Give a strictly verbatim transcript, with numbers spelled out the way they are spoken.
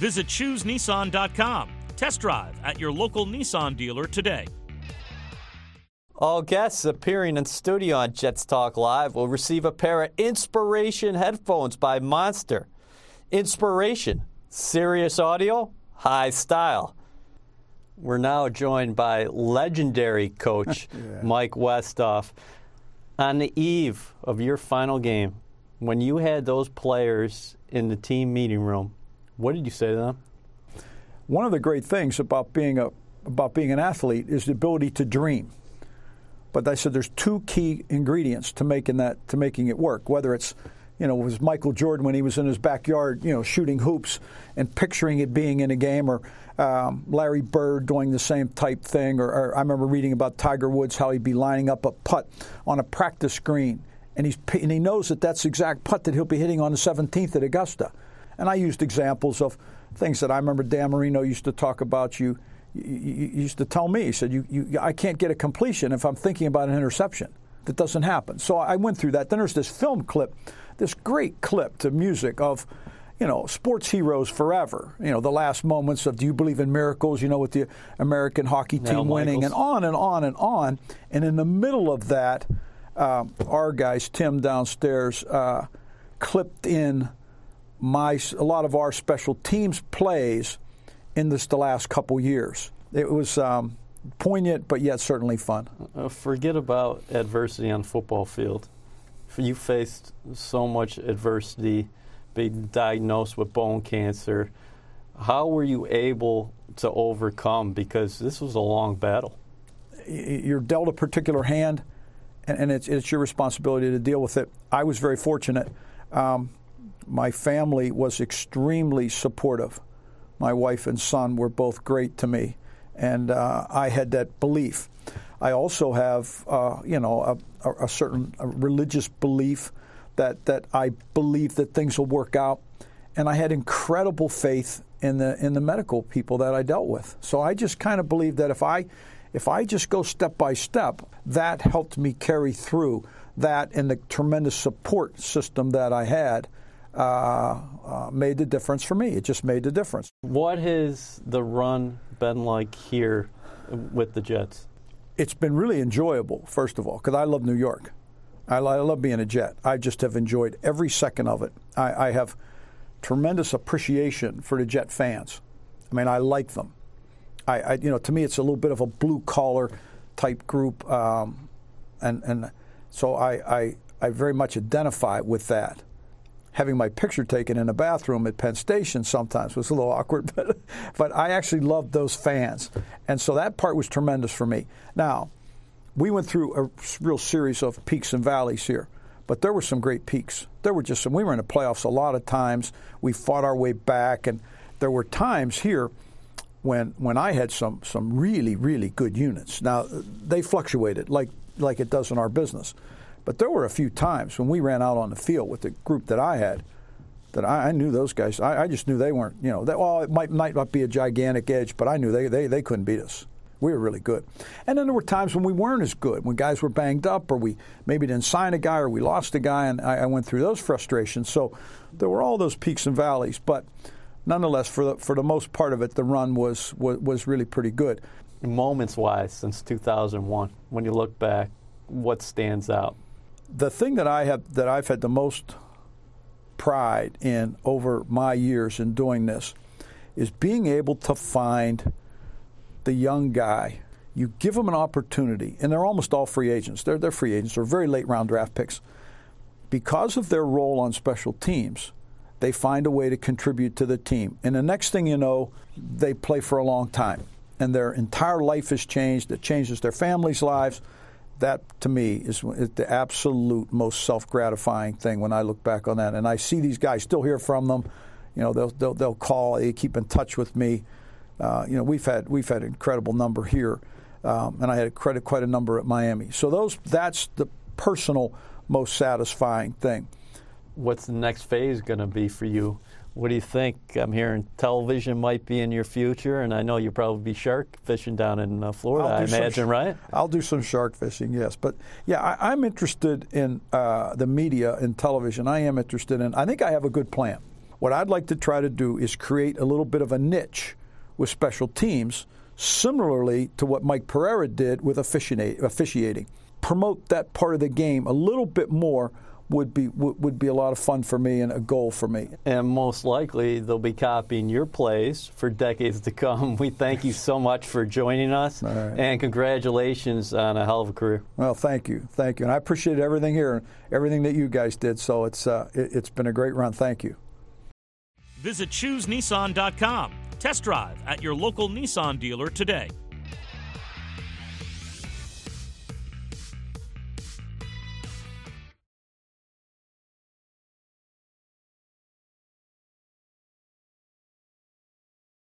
Visit choose nissan dot com. Test drive at your local Nissan dealer today. All guests appearing in studio on Jets Talk Live will receive a pair of Inspiration headphones by Monster. Inspiration, serious audio, high style. We're now joined by legendary coach yeah. Mike Westhoff. On the eve of your final game, when you had those players in the team meeting room, what did you say to them? One of the great things about being a about being an athlete is the ability to dream. But I said there's two key ingredients to making that to making it work. Whether it's, you know, it was Michael Jordan when he was in his backyard, you know, shooting hoops and picturing it being in a game, or um, Larry Bird doing the same type thing, or, or I remember reading about Tiger Woods, how he'd be lining up a putt on a practice green, and he's and he knows that that's the exact putt that he'll be hitting on the seventeenth at Augusta. And I used examples of things that I remember Dan Marino used to talk about. You, you, you used to tell me, he said, you, you, I can't get a completion if I'm thinking about an interception. That doesn't happen. So I went through that. Then there's this film clip, this great clip to music of, you know, sports heroes forever. You know, the last moments of Do You Believe in Miracles, you know, with the American hockey team Now winning, Michaels. and on and on and on. And in the middle of that, um, our guys, Tim downstairs, uh, clipped in my a lot of our special teams plays in this the last couple years. It was um, poignant, but yet certainly fun. Uh, forget about adversity on the football field. You faced so much adversity, being diagnosed with bone cancer. How were you able to overcome? Because this was a long battle. You're dealt a particular hand, and, and it's, it's your responsibility to deal with it. I was very fortunate. Um, my family was extremely supportive. My wife and son were both great to me, and uh, I had that belief. I also have, uh, you know, a, a certain a religious belief that, that I believe that things will work out, and I had incredible faith in the in the medical people that I dealt with. So I just kind of believed that if I if I just go step by step, that helped me carry through that, and the tremendous support system that I had uh, uh, made the difference for me. It just made the difference. What has the run been like here with the Jets? It's been really enjoyable, first of all, because I love New York. I, I love being a Jet. I just have enjoyed every second of it. I, I have tremendous appreciation for the Jet fans. I mean, I like them. I, I you know, to me, it's a little bit of a blue-collar type group, um, and and so I, I I very much identify with that. Having my picture taken in a bathroom at Penn Station sometimes was a little awkward, but but I actually loved those fans, and so that part was tremendous for me. Now, we went through a real series of peaks and valleys here, but there were some great peaks. There were just some. We were in the playoffs a lot of times. We fought our way back, and there were times here when when I had some some really really good units. Now they fluctuated like like it does in our business. But there were a few times when we ran out on the field with the group that I had that I, I knew those guys. I, I just knew they weren't, you know, that, well, it might, might not be a gigantic edge, but I knew they, they, they couldn't beat us. We were really good. And then there were times when we weren't as good, when guys were banged up, or we maybe didn't sign a guy, or we lost a guy, and I, I went through those frustrations. So there were all those peaks and valleys. But nonetheless, for the, for the most part of it, the run was, was, was really pretty good. Moments-wise, since two thousand one, when you look back, what stands out? The thing that I have that I've had the most pride in over my years in doing this is being able to find the young guy. You give them an opportunity, and they're almost all free agents. They're they're free agents. They're very late round draft picks. Because of their role on special teams, they find a way to contribute to the team. And the next thing you know, they play for a long time, and their entire life has changed. It changes their families' lives. That, to me, is the absolute most self-gratifying thing when I look back on that. And I see these guys, still hear from them. You know, they'll they'll, they'll call, they keep in touch with me. Uh, you know, we've had we've had an incredible number here, um, and I had quite quite a number at Miami. So those that's the personal most satisfying thing. What's the next phase going to be for you? What do you think? I'm hearing television might be in your future, and I know you'll probably be shark fishing down in uh, Florida, I imagine, some, right? I'll do some shark fishing, yes. But, yeah, I, I'm interested in uh, the media and television. I am interested in – I think I have a good plan. What I'd like to try to do is create a little bit of a niche with special teams, similarly to what Mike Pereira did with officiating. Promote that part of the game a little bit more would be would be a lot of fun for me and a goal for me. And most likely they'll be copying your plays for decades to come. We thank you so much for joining us, right. And congratulations on a hell of a career. Well, thank you, thank you, and I appreciate everything here, everything that you guys did. So it's uh, it, it's been a great run. Thank you. Visit choose nissan dot com. Test drive at your local Nissan dealer today.